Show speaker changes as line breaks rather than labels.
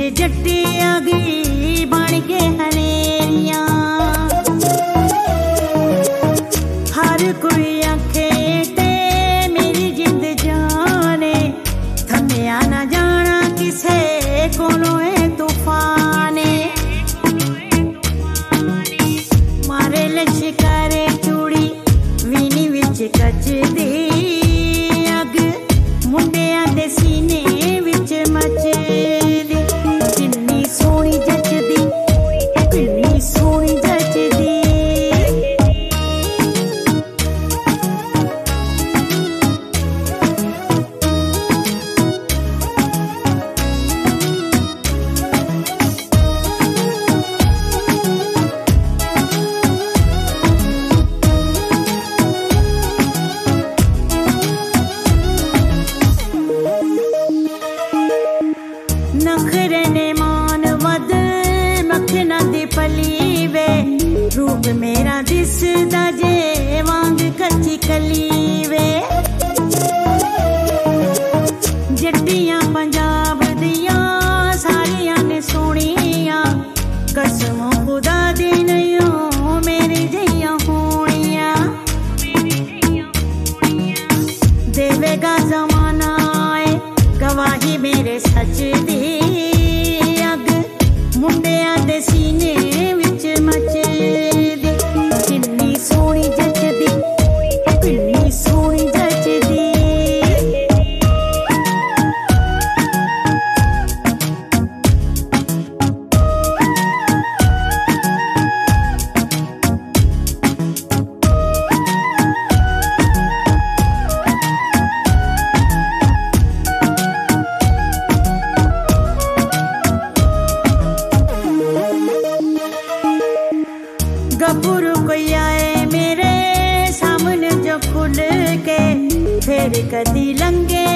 जट्टी आ गई बन के हनेरियां। हर कोई आखे ते मेरी जिंद जाने, थम्मिया ना जाना किसे कोलों ए तूफाने। मारे लश्कारे चूड़ी वीनी विच कचदी अग, मुंडियां दे सीने विच मचदी। किन्नी सोहनी जचदी, किन्नी सोहनी जचदी। नखरे ने मान वद मखना दी पली वे, रूप मेरा दिसदा जे वांग कच्ची कली वे। जट्टियां पंजाब दियां सारियां ने सोहणियां, कसम खुदा दी नहीं मेरी जइयां होणियां। देवेगा जमाना आए गवाही मेरे सच दी अग, मुंडियां दे सीने विच मचदी। किन्नी सोहनी जचदी, किन्नी सोहनी जचदी। गबरू कोई आए मेरे सामने जो खुल के, फिर कदी लंघे